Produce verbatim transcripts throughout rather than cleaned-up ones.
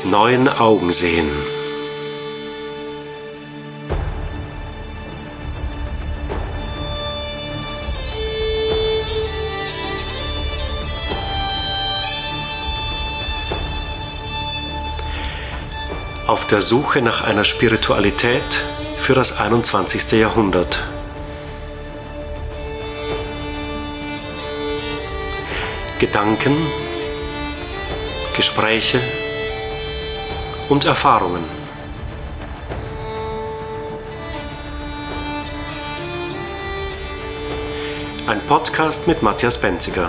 neuen Augen sehen. Auf der Suche nach einer Spiritualität für das einundzwanzigste. Jahrhundert. Gedanken, Gespräche und Erfahrungen. Ein Podcast mit Matthias Benziger.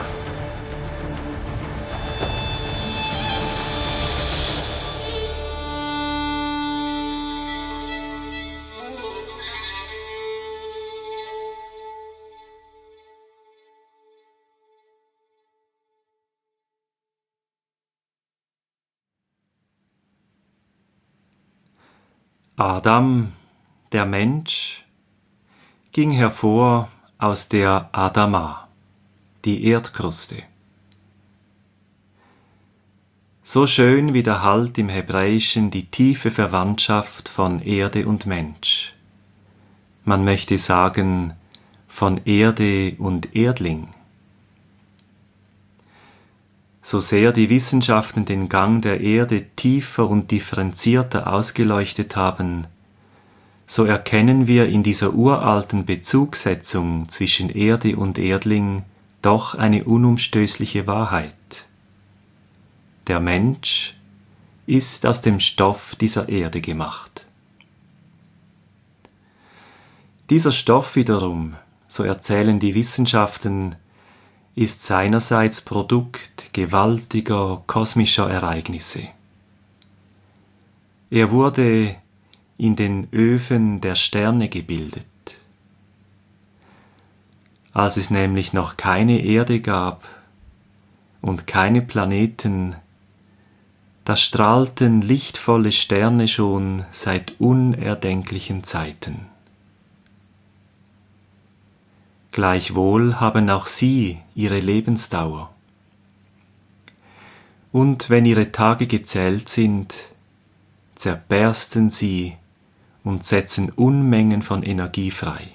Adam, der Mensch, ging hervor aus der Adama, die Erdkruste. So schön widerhallt im Hebräischen die tiefe Verwandtschaft von Erde und Mensch. Man möchte sagen, von Erde und Erdling. So sehr die Wissenschaften den Gang der Erde tiefer und differenzierter ausgeleuchtet haben, so erkennen wir in dieser uralten Bezugssetzung zwischen Erde und Erdling doch eine unumstößliche Wahrheit. Der Mensch ist aus dem Stoff dieser Erde gemacht. Dieser Stoff wiederum, so erzählen die Wissenschaften, ist seinerseits Produkt gewaltiger kosmischer Ereignisse. Er wurde in den Öfen der Sterne gebildet. Als es nämlich noch keine Erde gab und keine Planeten, da strahlten lichtvolle Sterne schon seit unerdenklichen Zeiten. Gleichwohl haben auch sie ihre Lebensdauer. Und wenn ihre Tage gezählt sind, zerbersten sie und setzen Unmengen von Energie frei.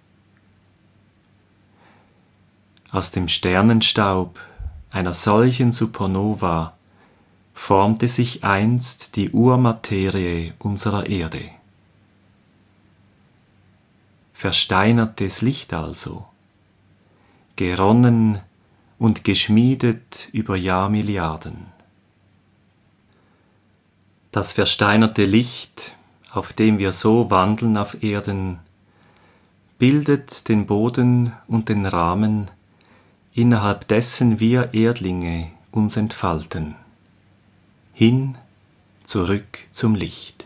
Aus dem Sternenstaub einer solchen Supernova formte sich einst die Urmaterie unserer Erde. Versteinertes Licht also, geronnen und geschmiedet über Jahrmilliarden. Das versteinerte Licht, auf dem wir so wandeln auf Erden, bildet den Boden und den Rahmen, innerhalb dessen wir Erdlinge uns entfalten. Hin, zurück zum Licht.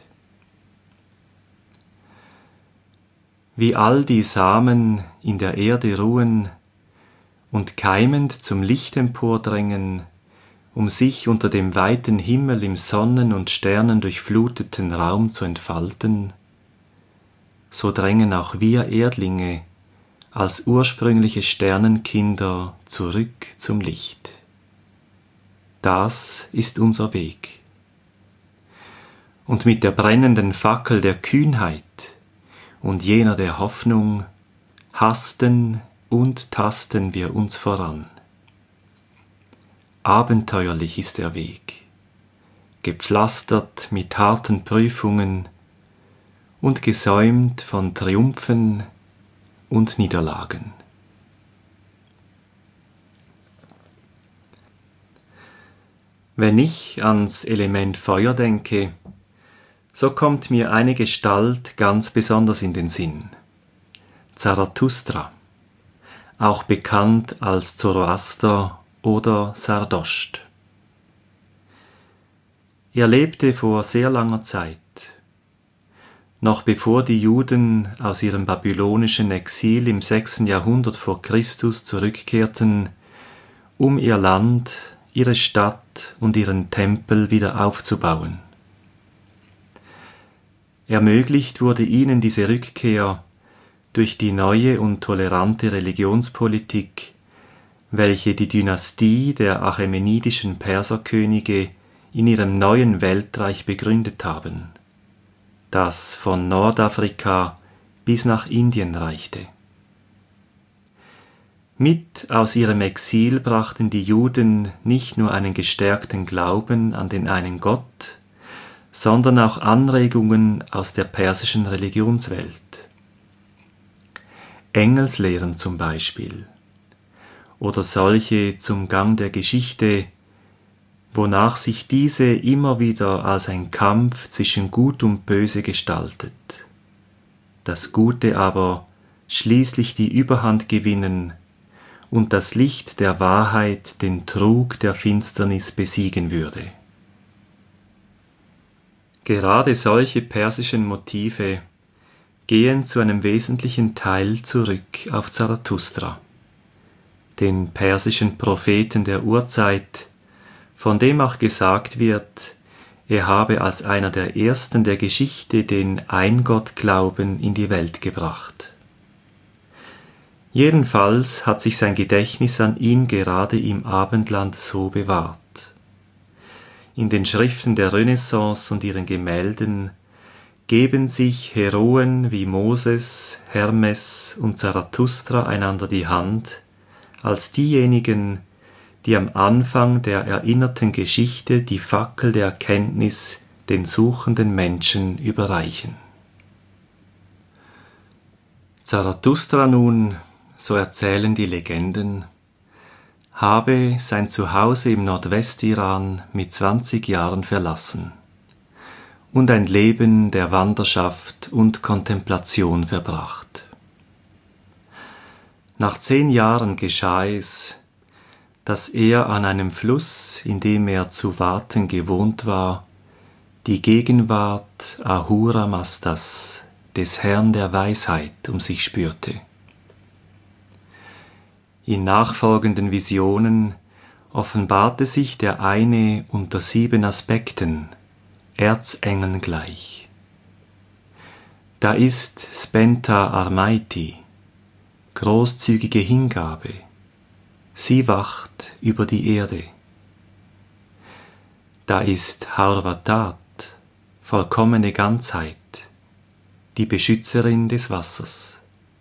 Wie all die Samen in der Erde ruhen und keimend zum Licht empordrängen, um sich unter dem weiten Himmel im Sonnen- und Sternendurchfluteten Raum zu entfalten, so drängen auch wir Erdlinge als ursprüngliche Sternenkinder zurück zum Licht. Das ist unser Weg. Und mit der brennenden Fackel der Kühnheit und jener der Hoffnung hasten und tasten wir uns voran. Abenteuerlich ist der Weg, gepflastert mit harten Prüfungen und gesäumt von Triumphen und Niederlagen. Wenn ich ans Element Feuer denke, so kommt mir eine Gestalt ganz besonders in den Sinn. Zarathustra, auch bekannt als Zoroaster oder Sardosht. Er lebte vor sehr langer Zeit, noch bevor die Juden aus ihrem babylonischen Exil im sechsten Jahrhundert vor Christus zurückkehrten, um ihr Land, ihre Stadt und ihren Tempel wieder aufzubauen. Ermöglicht wurde ihnen diese Rückkehr durch die neue und tolerante Religionspolitik, welche die Dynastie der achämenidischen Perserkönige in ihrem neuen Weltreich begründet haben, das von Nordafrika bis nach Indien reichte. Mit aus ihrem Exil brachten die Juden nicht nur einen gestärkten Glauben an den einen Gott, sondern auch Anregungen aus der persischen Religionswelt. Engelslehren zum Beispiel, oder solche zum Gang der Geschichte, wonach sich diese immer wieder als ein Kampf zwischen Gut und Böse gestaltet, das Gute aber schließlich die Überhand gewinnen und das Licht der Wahrheit den Trug der Finsternis besiegen würde. Gerade solche persischen Motive gehen zu einem wesentlichen Teil zurück auf Zarathustra, den persischen Propheten der Urzeit, von dem auch gesagt wird, er habe als einer der ersten der Geschichte den Eingottglauben in die Welt gebracht. Jedenfalls hat sich sein Gedächtnis an ihn gerade im Abendland so bewahrt. In den Schriften der Renaissance und ihren Gemälden geben sich Heroen wie Moses, Hermes und Zarathustra einander die Hand als diejenigen, die am Anfang der erinnerten Geschichte die Fackel der Erkenntnis den suchenden Menschen überreichen. Zarathustra nun, so erzählen die Legenden, habe sein Zuhause im Nordwestiran mit zwanzig Jahren verlassen und ein Leben der Wanderschaft und Kontemplation verbracht. Nach zehn Jahren geschah es, dass er an einem Fluss, in dem er zu warten gewohnt war, die Gegenwart Ahura Mazdas, des Herrn der Weisheit, um sich spürte. In nachfolgenden Visionen offenbarte sich der eine unter sieben Aspekten, Erzengeln gleich. Da ist Spenta Armaiti, großzügige Hingabe, sie wacht über die Erde. Da ist Harvatat, vollkommene Ganzheit, die Beschützerin des Wassers.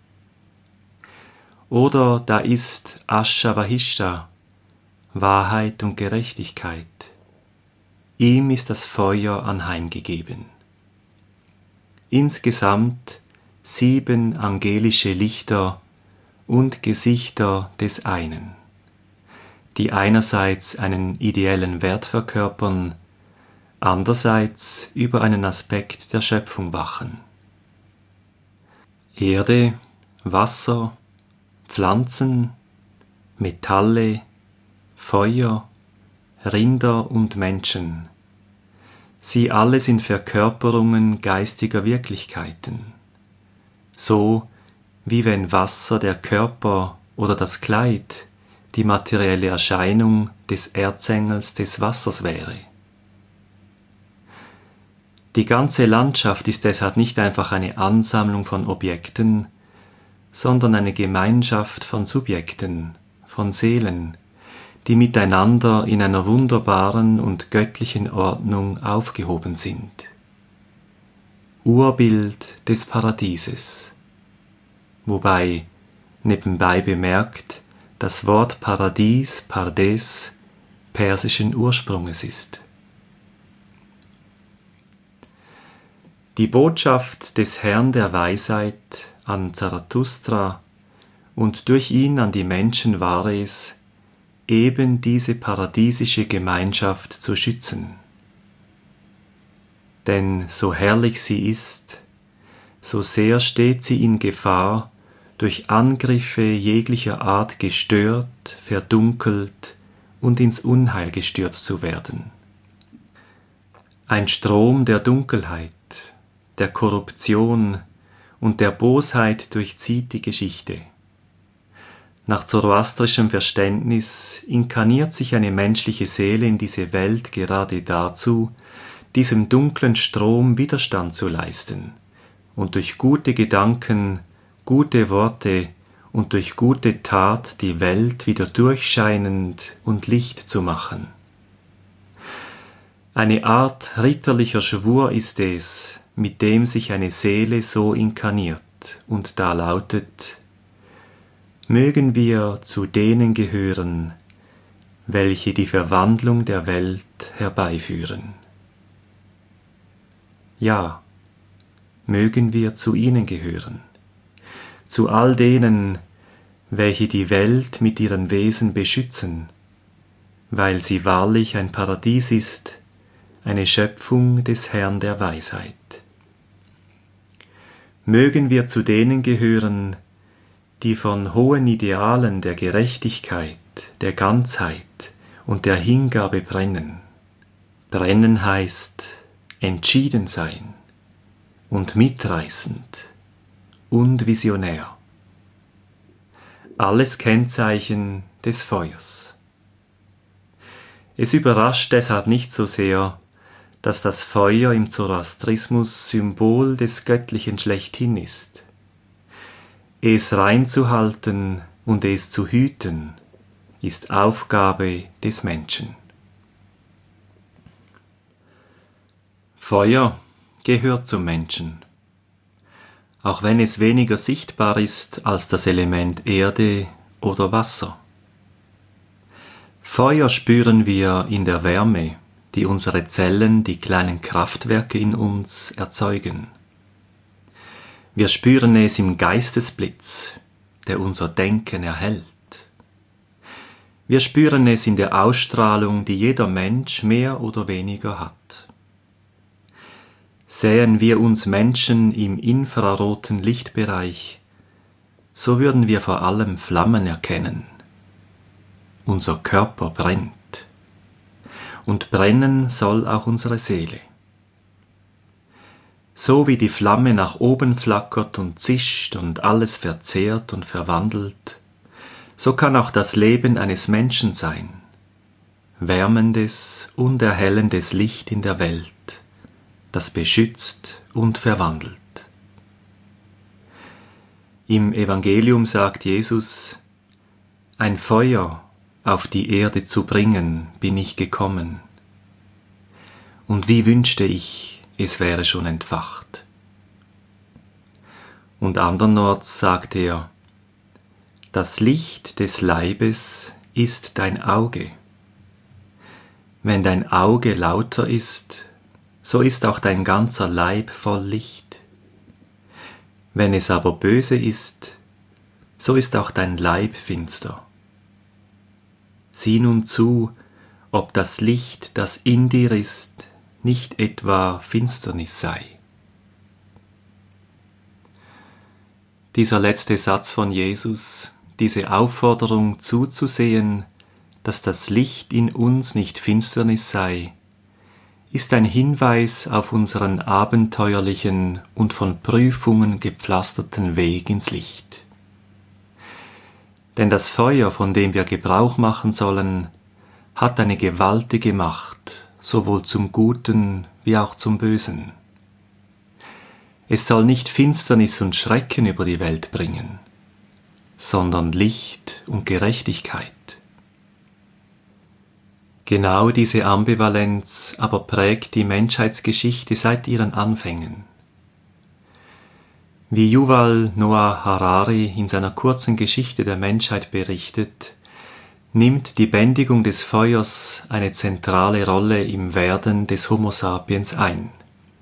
Oder da ist Ashavahishta, Wahrheit und Gerechtigkeit. Ihm ist das Feuer anheimgegeben. Insgesamt sieben angelische Lichter und Gesichter des einen, die einerseits einen ideellen Wert verkörpern, andererseits über einen Aspekt der Schöpfung wachen. Erde, Wasser, Pflanzen, Metalle, Feuer, Rinder und Menschen. Sie alle sind Verkörperungen geistiger Wirklichkeiten, so wie wenn Wasser der Körper oder das Kleid die materielle Erscheinung des Erzengels des Wassers wäre. Die ganze Landschaft ist deshalb nicht einfach eine Ansammlung von Objekten, sondern eine Gemeinschaft von Subjekten, von Seelen, die miteinander in einer wunderbaren und göttlichen Ordnung aufgehoben sind. Urbild des Paradieses, wobei, nebenbei bemerkt, das Wort Paradies, Pardes, persischen Ursprunges ist. Die Botschaft des Herrn der Weisheit an Zarathustra und durch ihn an die Menschen war es, eben diese paradiesische Gemeinschaft zu schützen. Denn so herrlich sie ist, so sehr steht sie in Gefahr, durch Angriffe jeglicher Art gestört, verdunkelt und ins Unheil gestürzt zu werden. Ein Strom der Dunkelheit, der Korruption und der Bosheit durchzieht die Geschichte. Nach zoroastrischem Verständnis inkarniert sich eine menschliche Seele in diese Welt gerade dazu, diesem dunklen Strom Widerstand zu leisten und durch gute Gedanken, gute Worte und durch gute Tat die Welt wieder durchscheinend und Licht zu machen. Eine Art ritterlicher Schwur ist es, mit dem sich eine Seele so inkarniert, und da lautet: Mögen wir zu denen gehören, welche die Verwandlung der Welt herbeiführen. Ja, mögen wir zu ihnen gehören, zu all denen, welche die Welt mit ihren Wesen beschützen, weil sie wahrlich ein Paradies ist, eine Schöpfung des Herrn der Weisheit. Mögen wir zu denen gehören, die von hohen Idealen der Gerechtigkeit, der Ganzheit und der Hingabe brennen. Brennen heißt entschieden sein und mitreißend und visionär. Alles Kennzeichen des Feuers. Es überrascht deshalb nicht so sehr, dass das Feuer im Zoroastrismus Symbol des Göttlichen schlechthin ist. Es reinzuhalten und es zu hüten, ist Aufgabe des Menschen. Feuer gehört zum Menschen, auch wenn es weniger sichtbar ist als das Element Erde oder Wasser. Feuer spüren wir in der Wärme, die unsere Zellen, die kleinen Kraftwerke in uns, erzeugen. Wir spüren es im Geistesblitz, der unser Denken erhellt. Wir spüren es in der Ausstrahlung, die jeder Mensch mehr oder weniger hat. Sähen wir uns Menschen im infraroten Lichtbereich, so würden wir vor allem Flammen erkennen. Unser Körper brennt. Und brennen soll auch unsere Seele. So wie die Flamme nach oben flackert und zischt und alles verzehrt und verwandelt, so kann auch das Leben eines Menschen sein. Wärmendes und erhellendes Licht in der Welt, das beschützt und verwandelt. Im Evangelium sagt Jesus: Ein Feuer auf die Erde zu bringen, bin ich gekommen. Und wie wünschte ich, es wäre schon entfacht. Und andernorts sagt er: Das Licht des Leibes ist dein Auge. Wenn dein Auge lauter ist, so ist auch dein ganzer Leib voll Licht. Wenn es aber böse ist, so ist auch dein Leib finster. Sieh nun zu, ob das Licht, das in dir ist, nicht etwa Finsternis sei. Dieser letzte Satz von Jesus, diese Aufforderung zuzusehen, dass das Licht in uns nicht Finsternis sei, ist ein Hinweis auf unseren abenteuerlichen und von Prüfungen gepflasterten Weg ins Licht. Denn das Feuer, von dem wir Gebrauch machen sollen, hat eine gewaltige Macht, sowohl zum Guten wie auch zum Bösen. Es soll nicht Finsternis und Schrecken über die Welt bringen, sondern Licht und Gerechtigkeit. Genau diese Ambivalenz aber prägt die Menschheitsgeschichte seit ihren Anfängen. Wie Yuval Noah Harari in seiner kurzen Geschichte der Menschheit berichtet, nimmt die Bändigung des Feuers eine zentrale Rolle im Werden des Homo sapiens ein.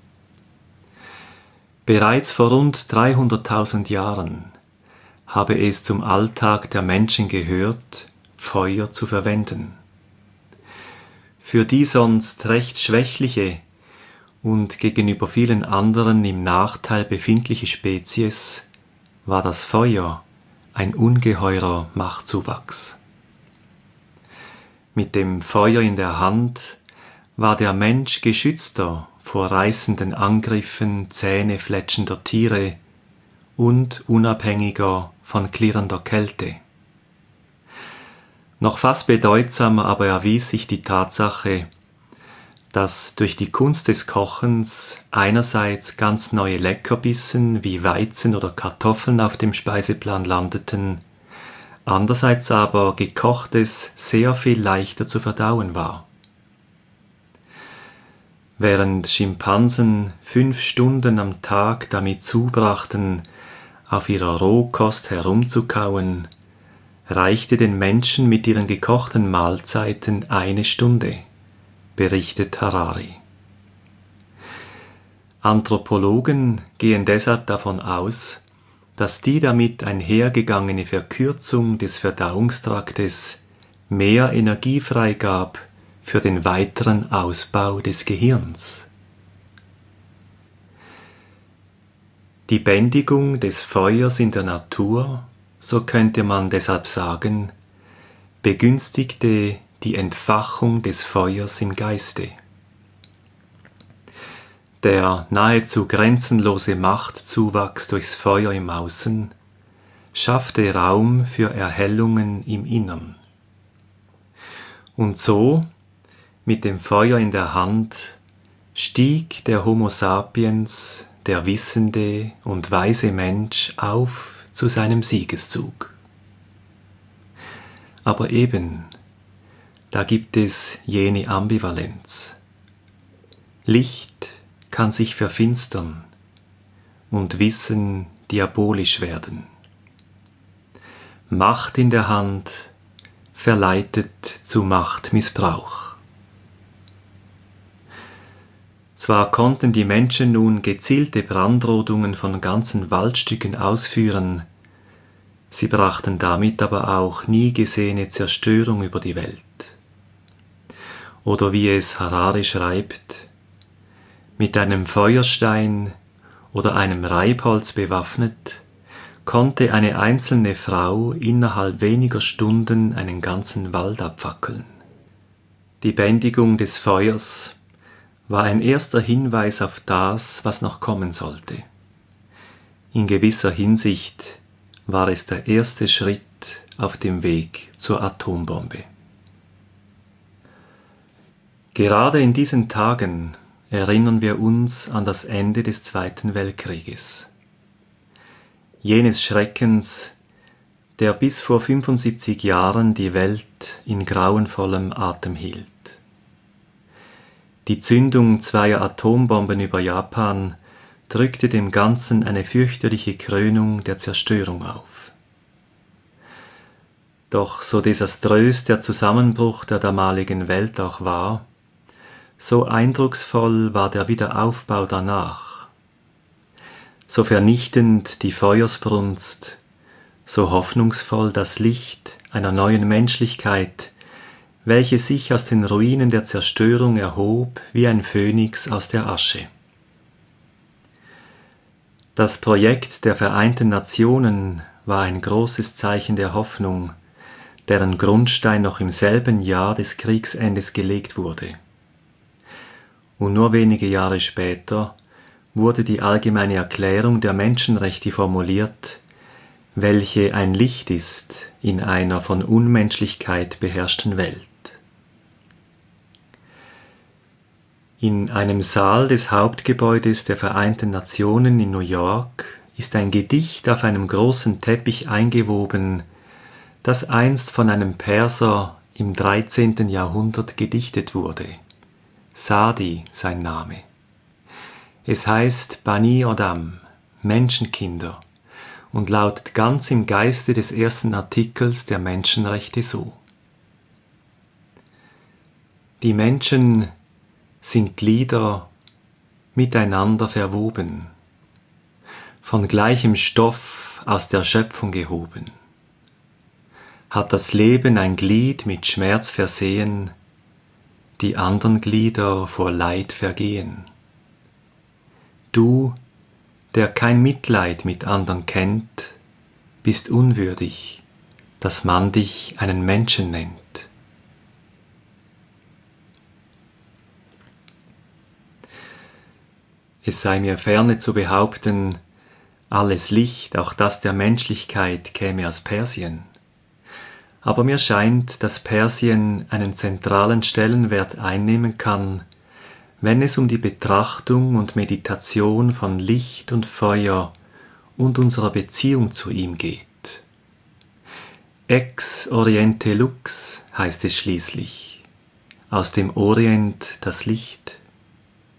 Bereits vor rund dreihunderttausend Jahren habe es zum Alltag der Menschen gehört, Feuer zu verwenden. Für die sonst recht schwächliche und gegenüber vielen anderen im Nachteil befindliche Spezies war das Feuer ein ungeheurer Machtzuwachs. Mit dem Feuer in der Hand war der Mensch geschützter vor reißenden Angriffen zähnefletschender Tiere und unabhängiger von klirrender Kälte. Noch fast bedeutsamer aber erwies sich die Tatsache, dass durch die Kunst des Kochens einerseits ganz neue Leckerbissen wie Weizen oder Kartoffeln auf dem Speiseplan landeten, andererseits aber Gekochtes sehr viel leichter zu verdauen war. Während Schimpansen fünf Stunden am Tag damit zubrachten, auf ihrer Rohkost herumzukauen, reichte den Menschen mit ihren gekochten Mahlzeiten eine Stunde, berichtet Harari. Anthropologen gehen deshalb davon aus, dass die damit einhergegangene Verkürzung des Verdauungstraktes mehr Energie freigab für den weiteren Ausbau des Gehirns. Die Bändigung des Feuers in der Natur, so könnte man deshalb sagen, begünstigte die Entfachung des Feuers im Geiste. Der nahezu grenzenlose Machtzuwachs durchs Feuer im Außen schaffte Raum für Erhellungen im Innern. Und so, mit dem Feuer in der Hand, stieg der Homo sapiens, der wissende und weise Mensch, auf zu seinem Siegeszug. Aber eben, da gibt es jene Ambivalenz. Licht kann sich verfinstern und Wissen diabolisch werden. Macht in der Hand verleitet zu Machtmissbrauch. Zwar konnten die Menschen nun gezielte Brandrodungen von ganzen Waldstücken ausführen, sie brachten damit aber auch nie gesehene Zerstörung über die Welt. Oder wie es Harari schreibt, mit einem Feuerstein oder einem Reibholz bewaffnet, konnte eine einzelne Frau innerhalb weniger Stunden einen ganzen Wald abfackeln. Die Bändigung des Feuers war ein erster Hinweis auf das, was noch kommen sollte. In gewisser Hinsicht war es der erste Schritt auf dem Weg zur Atombombe. Gerade in diesen Tagen erinnern wir uns an das Ende des Zweiten Weltkrieges. Jenes Schreckens, der bis vor fünfundsiebzig Jahren die Welt in grauenvollem Atem hielt. Die Zündung zweier Atombomben über Japan drückte dem Ganzen eine fürchterliche Krönung der Zerstörung auf. Doch so desaströs der Zusammenbruch der damaligen Welt auch war, so eindrucksvoll war der Wiederaufbau danach. So vernichtend die Feuersbrunst, so hoffnungsvoll das Licht einer neuen Menschlichkeit, welche sich aus den Ruinen der Zerstörung erhob wie ein Phönix aus der Asche. Das Projekt der Vereinten Nationen war ein großes Zeichen der Hoffnung, deren Grundstein noch im selben Jahr des Kriegsendes gelegt wurde. Und nur wenige Jahre später wurde die Allgemeine Erklärung der Menschenrechte formuliert, welche ein Licht ist in einer von Unmenschlichkeit beherrschten Welt. In einem Saal des Hauptgebäudes der Vereinten Nationen in New York ist ein Gedicht auf einem großen Teppich eingewoben, das einst von einem Perser im dreizehnten Jahrhundert gedichtet wurde. Sadi sein Name. Es heißt Bani Adam, Menschenkinder, und lautet ganz im Geiste des ersten Artikels der Menschenrechte so: Die Menschen sind Glieder miteinander verwoben, von gleichem Stoff aus der Schöpfung gehoben. Hat das Leben ein Glied mit Schmerz versehen, die andern Glieder vor Leid vergehen. Du, der kein Mitleid mit andern kennt, bist unwürdig, dass man dich einen Menschen nennt. Es sei mir ferne zu behaupten, alles Licht, auch das der Menschlichkeit, käme aus Persien. Aber mir scheint, dass Persien einen zentralen Stellenwert einnehmen kann, wenn es um die Betrachtung und Meditation von Licht und Feuer und unserer Beziehung zu ihm geht. Ex Oriente Lux heißt es schließlich, aus dem Orient das Licht.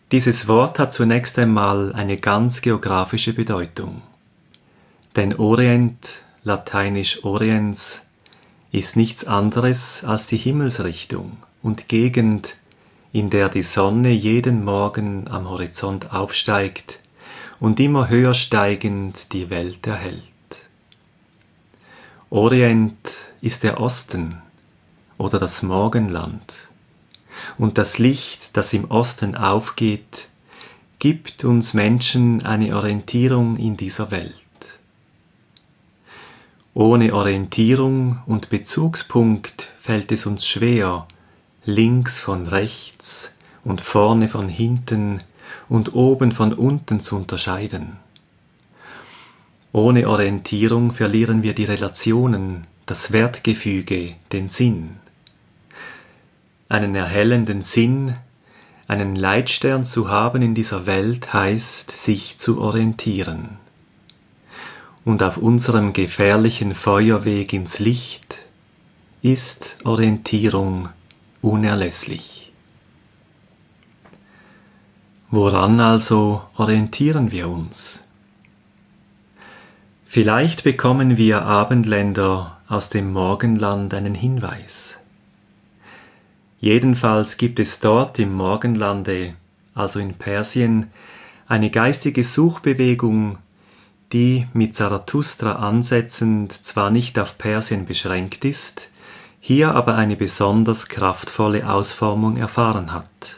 Dieses Wort hat zunächst einmal eine ganz geografische Bedeutung. Denn Orient, lateinisch Oriens, ist nichts anderes als die Himmelsrichtung und Gegend, in der die Sonne jeden Morgen am Horizont aufsteigt und immer höher steigend die Welt erhellt. Orient ist der Osten oder das Morgenland, und das Licht, das im Osten aufgeht, gibt uns Menschen eine Orientierung in dieser Welt. Ohne Orientierung und Bezugspunkt fällt es uns schwer, links von rechts und vorne von hinten und oben von unten zu unterscheiden. Ohne Orientierung verlieren wir die Relationen, das Wertgefüge, den Sinn. Einen erhellenden Sinn, einen Leitstern zu haben in dieser Welt heißt, sich zu orientieren. Und auf unserem gefährlichen Feuerweg ins Licht ist Orientierung unerlässlich. Woran also orientieren wir uns? Vielleicht bekommen wir Abendländer aus dem Morgenland einen Hinweis. Jedenfalls gibt es dort im Morgenlande, also in Persien, eine geistige Suchbewegung, die mit Zarathustra ansetzend zwar nicht auf Persien beschränkt ist, hier aber eine besonders kraftvolle Ausformung erfahren hat.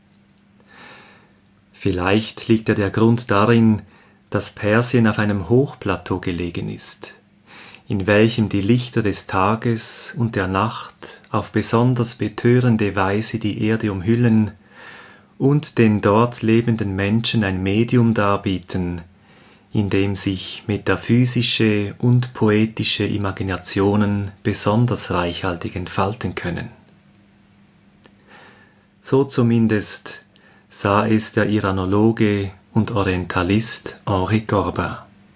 Vielleicht liegt ja der Grund darin, dass Persien auf einem Hochplateau gelegen ist, in welchem die Lichter des Tages und der Nacht auf besonders betörende Weise die Erde umhüllen und den dort lebenden Menschen ein Medium darbieten, in dem sich metaphysische und poetische Imaginationen besonders reichhaltig entfalten können. So zumindest sah es der Iranologe und Orientalist Henri Corbin.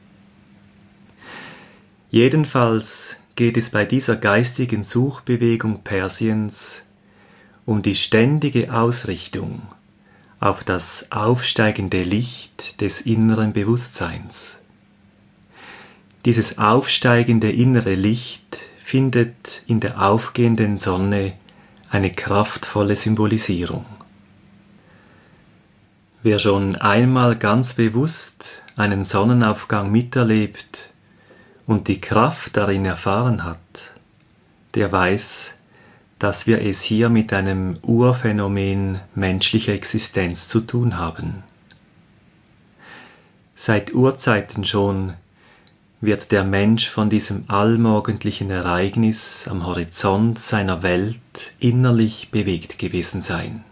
Jedenfalls geht es bei dieser geistigen Suchbewegung Persiens um die ständige Ausrichtung auf das aufsteigende Licht des inneren Bewusstseins. Dieses aufsteigende innere Licht findet in der aufgehenden Sonne eine kraftvolle Symbolisierung. Wer schon einmal ganz bewusst einen Sonnenaufgang miterlebt und die Kraft darin erfahren hat, der weiß, dass wir es hier mit einem Urphänomen menschlicher Existenz zu tun haben. Seit Urzeiten schon wird der Mensch von diesem allmorgendlichen Ereignis am Horizont seiner Welt innerlich bewegt gewesen sein.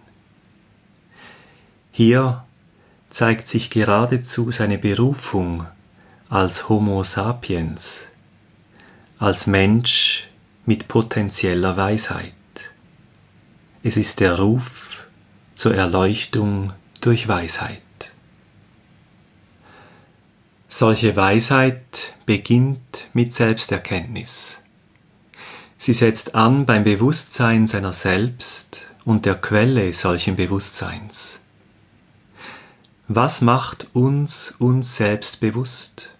Hier zeigt sich geradezu seine Berufung als Homo sapiens, als Mensch mit potenzieller Weisheit. Es ist der Ruf zur Erleuchtung durch Weisheit. Solche Weisheit beginnt mit Selbsterkenntnis. Sie setzt an beim Bewusstsein seiner selbst und der Quelle solchen Bewusstseins. Was macht uns uns selbst bewusst?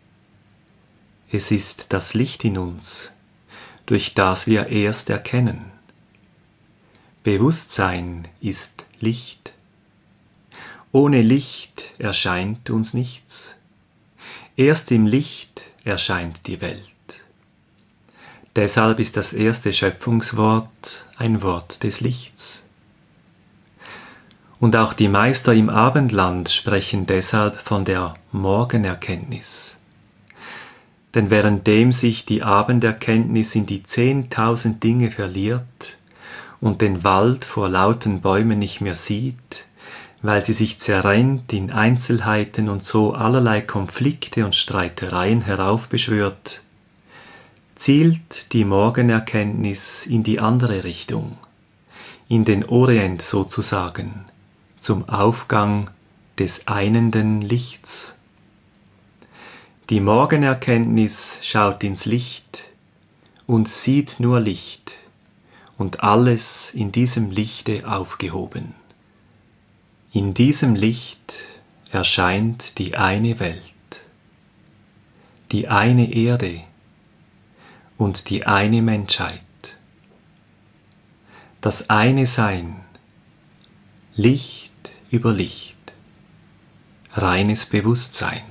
Es ist das Licht in uns, durch das wir erst erkennen. Bewusstsein ist Licht. Ohne Licht erscheint uns nichts. Erst im Licht erscheint die Welt. Deshalb ist das erste Schöpfungswort ein Wort des Lichts. Und auch die Meister im Abendland sprechen deshalb von der Morgenerkenntnis. Denn währenddem sich die Abenderkenntnis in die zehntausend Dinge verliert und den Wald vor lauten Bäumen nicht mehr sieht, weil sie sich zerrennt in Einzelheiten und so allerlei Konflikte und Streitereien heraufbeschwört, zielt die Morgenerkenntnis in die andere Richtung, in den Orient sozusagen, zum Aufgang des einenden Lichts. Die Morgenerkenntnis schaut ins Licht und sieht nur Licht und alles in diesem Lichte aufgehoben. In diesem Licht erscheint die eine Welt, die eine Erde und die eine Menschheit, das eine Sein, Licht über Licht, reines Bewusstsein.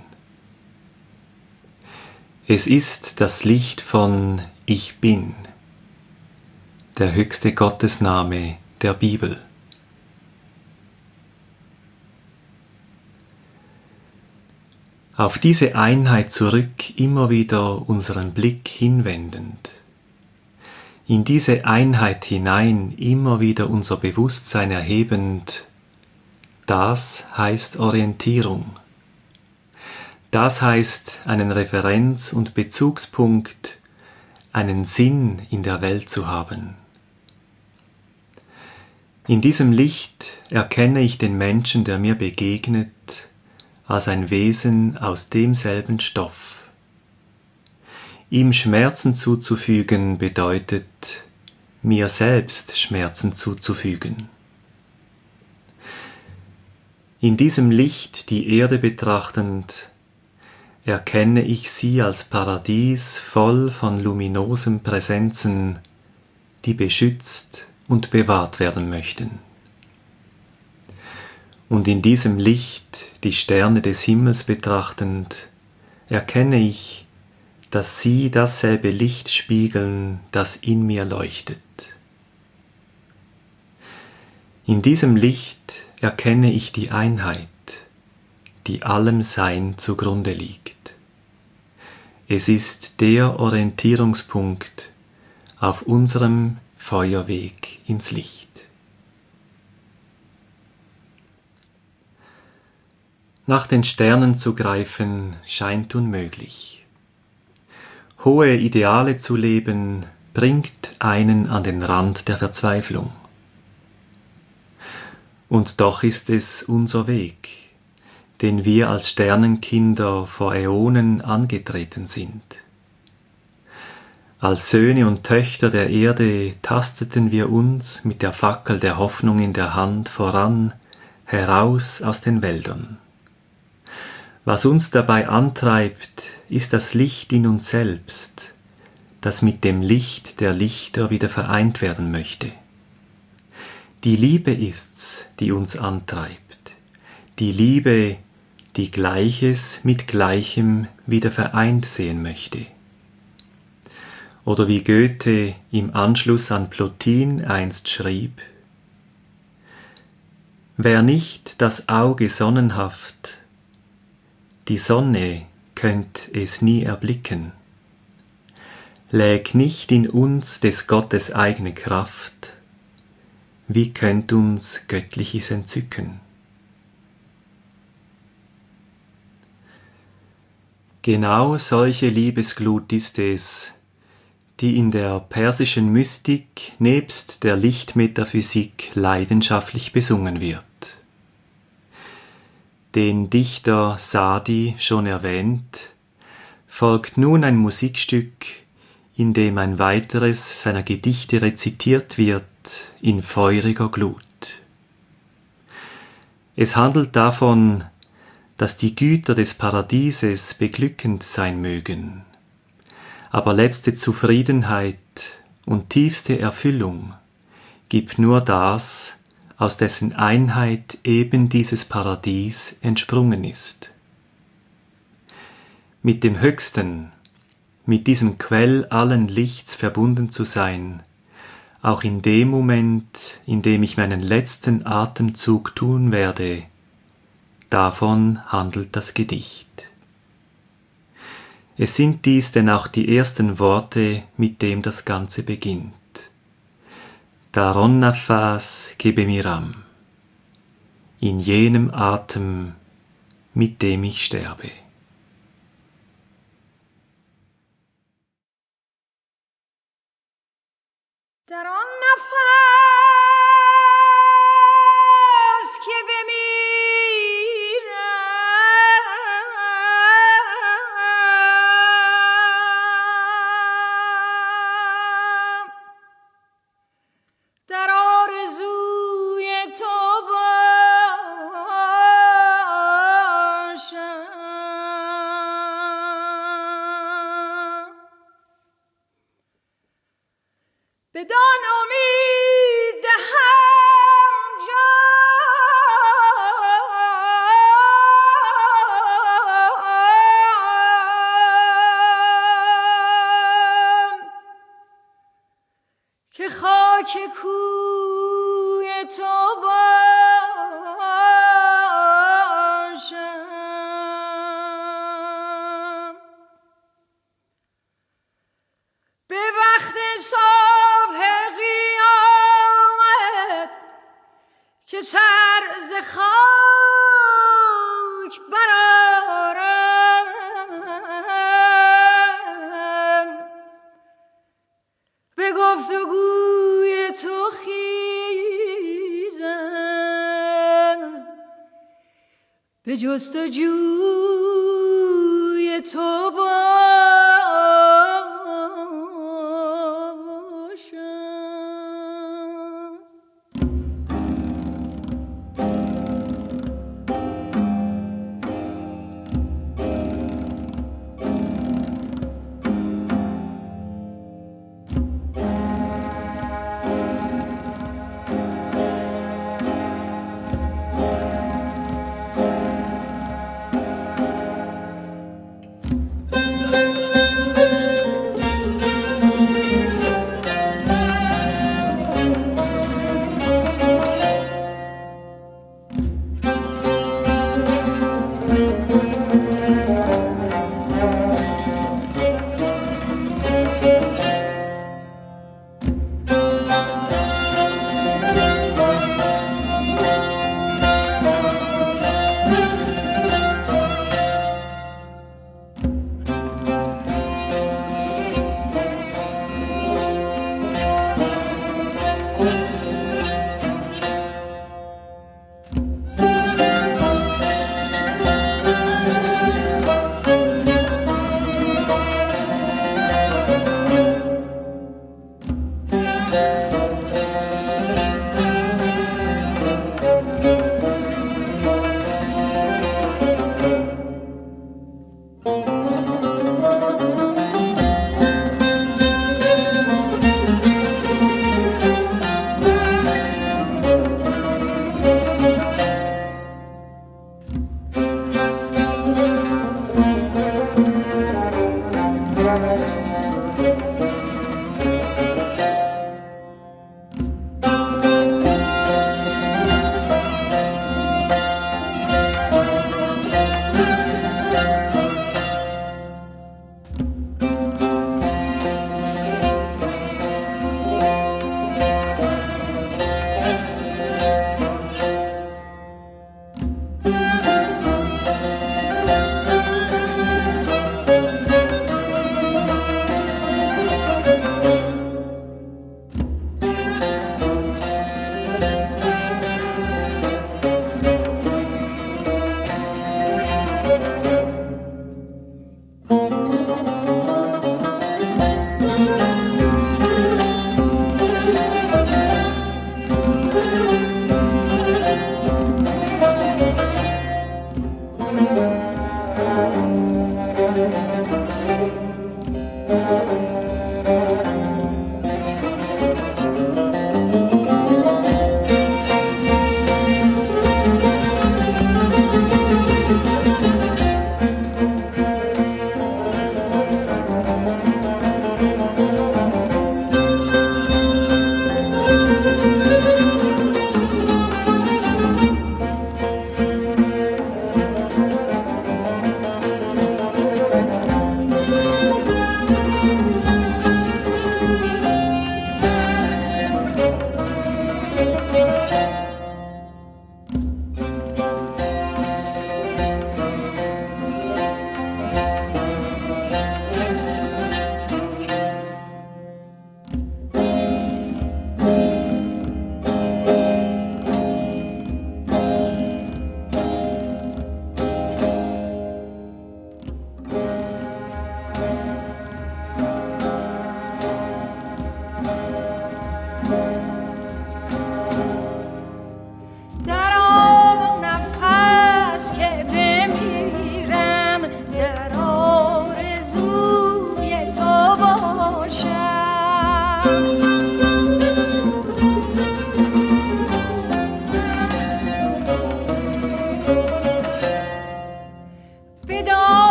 Es ist das Licht von Ich Bin, der höchste Gottesname der Bibel. Auf diese Einheit zurück immer wieder unseren Blick hinwendend, in diese Einheit hinein immer wieder unser Bewusstsein erhebend, das heißt Orientierung. Das heißt, einen Referenz- und Bezugspunkt, einen Sinn in der Welt zu haben. In diesem Licht erkenne ich den Menschen, der mir begegnet, als ein Wesen aus demselben Stoff. Ihm Schmerzen zuzufügen bedeutet, mir selbst Schmerzen zuzufügen. In diesem Licht die Erde betrachtend, erkenne ich sie als Paradies voll von luminosen Präsenzen, die beschützt und bewahrt werden möchten. Und in diesem Licht die Sterne des Himmels betrachtend, erkenne ich, dass sie dasselbe Licht spiegeln, das in mir leuchtet. In diesem Licht erkenne ich die Einheit, die allem Sein zugrunde liegt. Es ist der Orientierungspunkt auf unserem Feuerweg ins Licht. Nach den Sternen zu greifen scheint unmöglich. Hohe Ideale zu leben bringt einen an den Rand der Verzweiflung. Und doch ist es unser Weg, den wir als Sternenkinder vor Äonen angetreten sind. Als Söhne und Töchter der Erde tasteten wir uns mit der Fackel der Hoffnung in der Hand voran, heraus aus den Wäldern. Was uns dabei antreibt, ist das Licht in uns selbst, das mit dem Licht der Lichter wieder vereint werden möchte. Die Liebe ist's, die uns antreibt, die Liebe, die Gleiches mit Gleichem wieder vereint sehen möchte. Oder wie Goethe im Anschluss an Plotin einst schrieb: Wer nicht das Auge sonnenhaft, die Sonne könnt es nie erblicken. Läg nicht in uns des Gottes eigene Kraft, wie könnt uns Göttliches entzücken? Genau solche Liebesglut ist es, die in der persischen Mystik nebst der Lichtmetaphysik leidenschaftlich besungen wird. Den Dichter Sadi schon erwähnt, folgt nun ein Musikstück, in dem ein weiteres seiner Gedichte rezitiert wird in feuriger Glut. Es handelt davon, dass die Güter des Paradieses beglückend sein mögen, aber letzte Zufriedenheit und tiefste Erfüllung gibt nur das, aus dessen Einheit eben dieses Paradies entsprungen ist. Mit dem Höchsten, mit diesem Quell allen Lichts verbunden zu sein, auch in dem Moment, in dem ich meinen letzten Atemzug tun werde, davon handelt das Gedicht. Es sind dies denn auch die ersten Worte, mit dem das Ganze beginnt. Daron nafas que bemiram, in jenem Atem, mit dem ich sterbe. Daron nafas que bemiram, dar آرزوی تو باش به جستجوی تو باشم.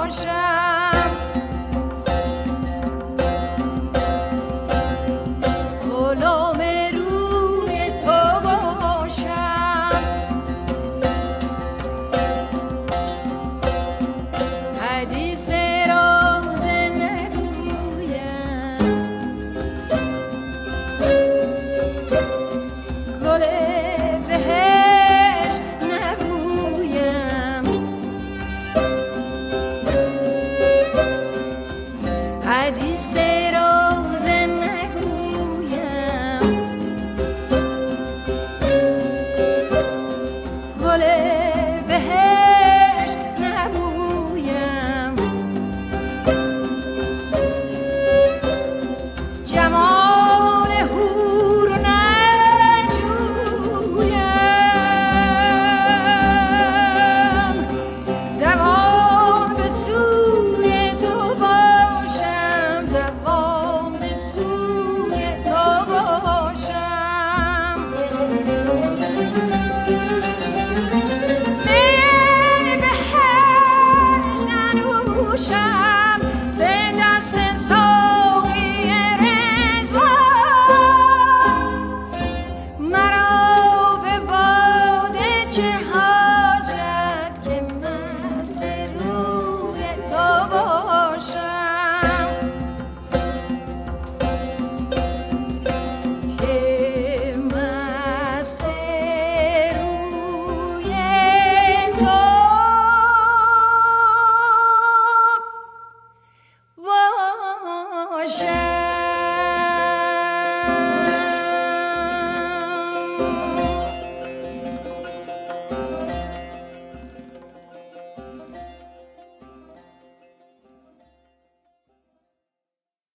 باشم غلام روی تو باشم حدیث راز نگویم گل بهشت نبویم حدیث راز نگویم گل بهشت نبویم جمال حور نجویم دوام به سوی تو باشم دوام به سوی تو باشم می بهشت ننوشم